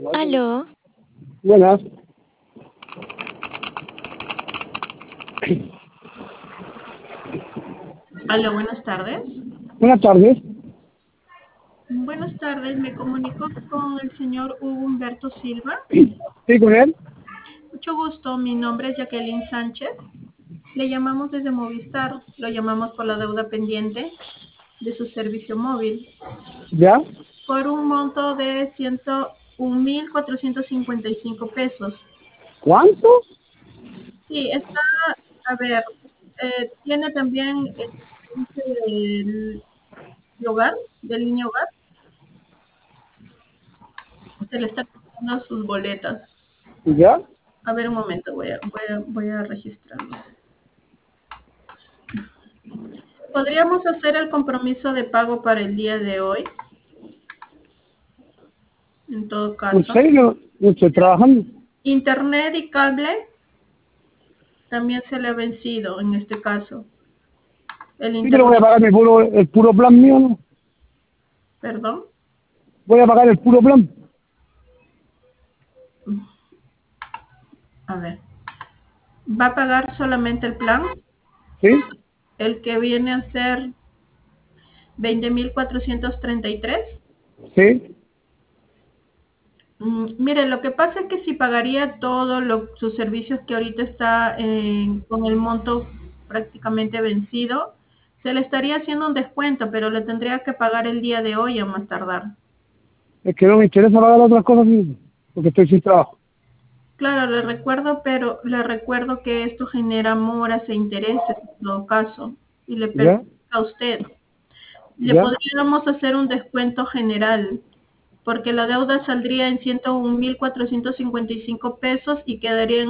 Aló, Buenas. Aló, buenas tardes. Buenas tardes. Buenas tardes, me comunico con el señor Hugo Humberto Silva. ¿Sí, con él? Mucho gusto, mi nombre es Jacqueline Sánchez. Le llamamos desde Movistar, lo llamamos por la deuda pendiente de su servicio móvil, ¿Ya? por un monto de 101.455 pesos. ¿Cuánto? Sí, está, a ver, tiene también el servicio del hogar, del niño hogar, se le está pagando sus boletas. ¿Ya? A ver, un momento, voy a registrarlo. ¿Podríamos hacer el compromiso de pago para el día de hoy? En todo ¿En caso. serio? No estoy trabajando. Internet y cable también se le ha vencido en este caso. El Sí, pero voy a internet, pagar el puro plan mío, ¿no? perdón. Voy a pagar el puro plan. A ver. ¿Va a pagar solamente el plan? ¿Sí? El que viene a ser 20.433. ¿Sí? Mire, lo que pasa es que si pagaría todos sus servicios que ahorita está con el monto prácticamente vencido, se le estaría haciendo un descuento, pero le tendría que pagar el día de hoy a más tardar. Es que no me interesa pagar otras cosas mismo, porque estoy sin trabajo. Claro, le recuerdo, pero le recuerdo que esto genera moras e intereses en todo caso y le ¿Ya? perjudica a usted. Le ¿Ya? podríamos hacer un descuento general, porque la deuda saldría en 101.455 pesos y quedaría en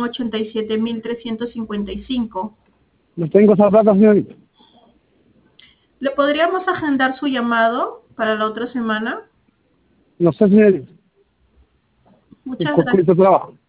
87.355. No tengo esa plata, señorita. ¿Le podríamos agendar su llamado para la otra semana? No sé, señorita. Estoy Muchas con gracias. mucho trabajo.